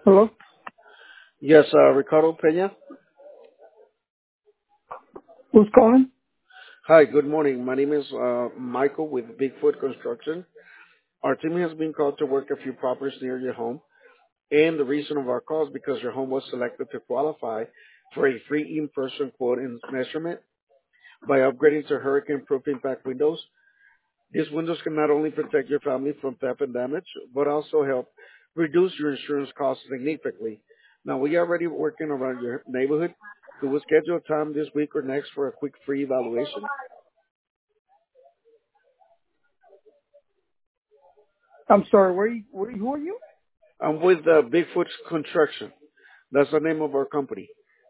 Hello? Yes, Ricardo Peña. Who's calling? Hi, good morning. My name is Michael with Bigfoot Construction. Our team has been called to work a few properties near your home, and the reason of our call is because your home was selected to qualify for a free in-person quote and measurement by upgrading to hurricane-proof impact windows. These windows can not only protect your family from theft and damage, but also help reduce your insurance costs significantly. Now, we are already working around your neighborhood. Could we schedule a time this week or next for a quick free evaluation? I'm sorry, who are you? I'm with Bigfoot Construction. That's the name of our company.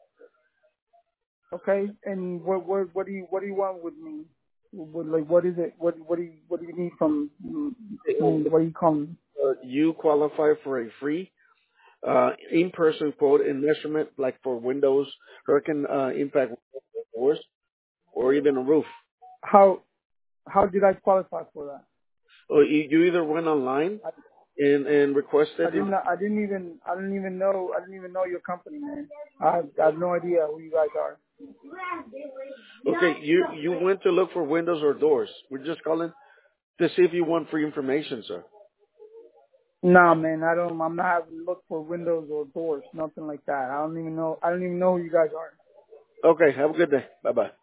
Okay, and what do you want with me? Like, what is it? What do you need from me? What are you calling? You qualify for a free in-person quote and measurement, like for windows, hurricane impact doors, or even a roof. How did I qualify for that? Or you either went online and requested. I didn't even know your company, man. I have no idea who you guys are. Okay, you went to look for windows or doors. We're just calling to see if you want free information, sir. Nah, man, I'm not having to look for windows or doors, nothing like that. I don't even know who you guys are. Okay, have a good day. Bye bye.